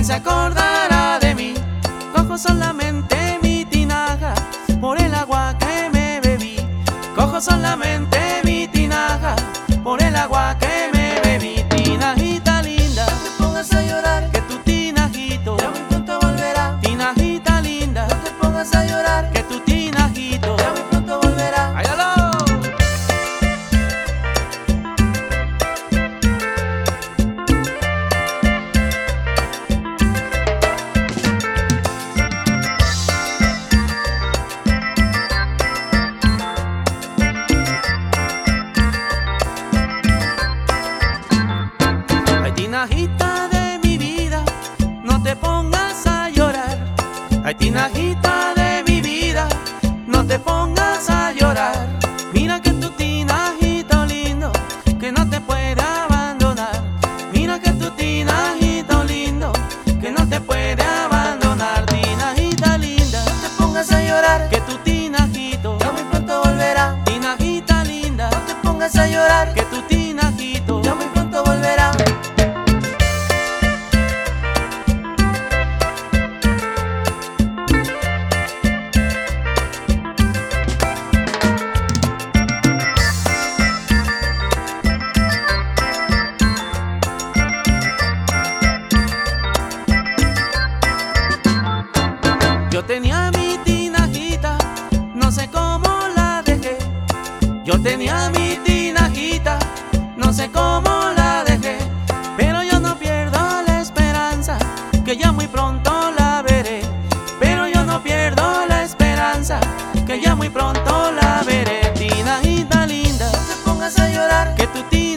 se acordará de mí. Cojo solamente mi tinaja por el agua que me bebí. Cojo solamente mi tinaja por el agua que me bebí. Tinajita linda, No te pongas a llorar, que tu tinajito ya muy pronto volverá. Tinajita linda, No te pongas a llorar, que tu tinajito ya muy pronto volverá. ¡Áyalo! Ay, tinajita de mi vida, no te pongas a llorar. Ay, tinajita de mi vida, no te pongas a llorar. Mira que tu tinajito lindo, que no te puede abandonar. Mira que tu tinajito lindo, que no te puede abandonar. Tinajita linda, No te pongas a llorar, que tu tinajito, ya muy pronto volverá. tinajita linda, No te pongas a llorar, que tu tinajito. ya muy pronto volverá. Yo tenía mi tinajita, no sé cómo la dejé. Yo tenía mi tinajita, no sé cómo la dejé. Pero yo no pierdo la esperanza, que ya muy pronto la veré. Pero yo no pierdo la esperanza, que ya muy pronto la veré. Tinajita linda, No te pongas a llorar, que tu tinajita